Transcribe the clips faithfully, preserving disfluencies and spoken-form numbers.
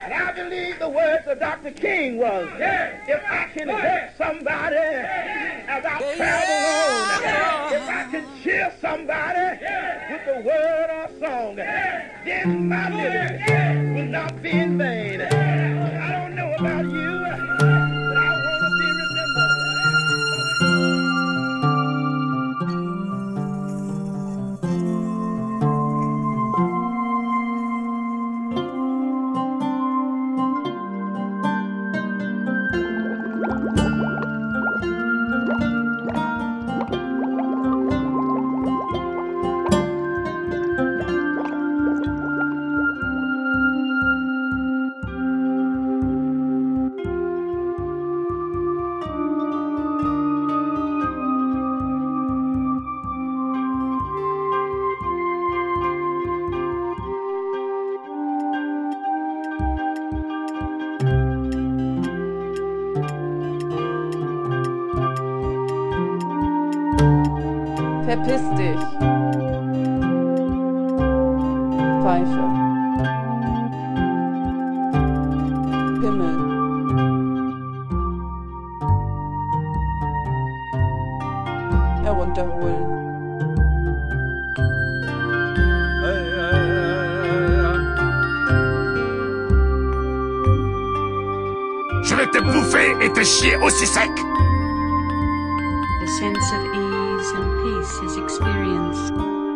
And I believe the words of Doctor King was, yeah, if I can help somebody as I travel on, if I can cheer somebody with the word or song, then my living will not be in vain. I don't know about you, but I want to be remembered. Verpiss dich. Pfeife. Pimmel. Herunterholen. Je vais te bouffer et te chier aussi sec. A sense of ease and peace is experienced.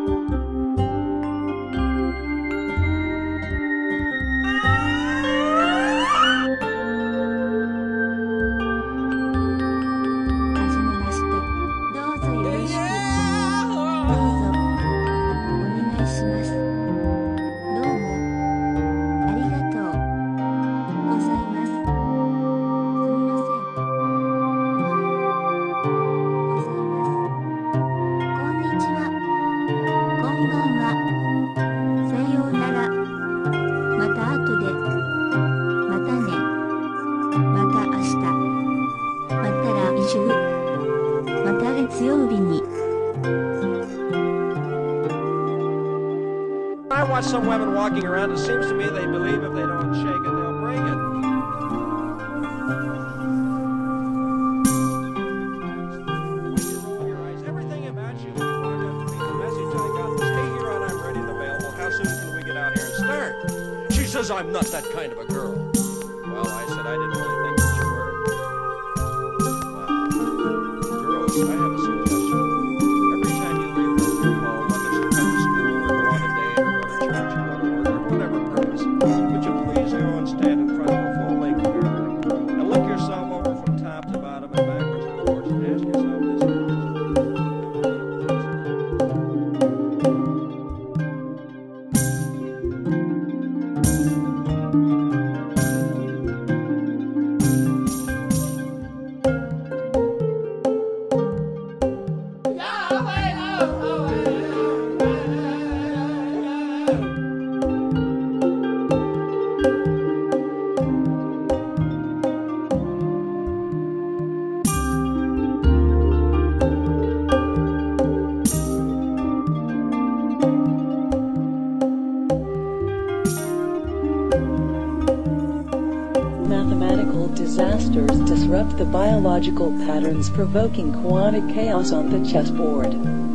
I watch some women walking around, it seems to me they believe if they don't shake it, they'll break it. Roll your eyes. Everything about you is marked up to be the message I got. Stay here and I'm ready and available. How soon can we get out here and start? She says I'm not that kind of a girl. Well, I said I didn't really think that you were. Well, girls, I have a suggestion. Every time you leave home, whether it's to come to school or go on a date or go to church or go to work or whatever purpose, would you please go and stand in front of a full-length mirror and look yourself over from top to bottom and backwards and forwards and ask yourself this Mathematical disasters disrupt the biological patterns, provoking chaotic chaos on the chessboard.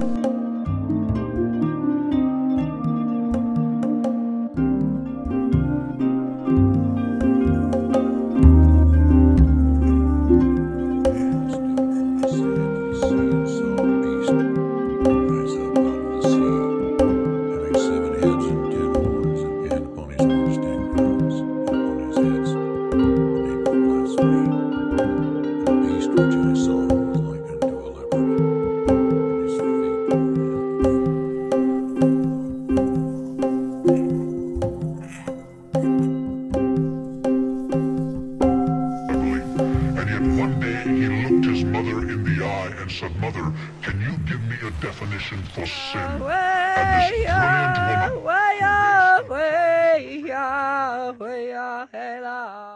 Said, "Mother, can you give me a definition for sin?" And this brilliant woman...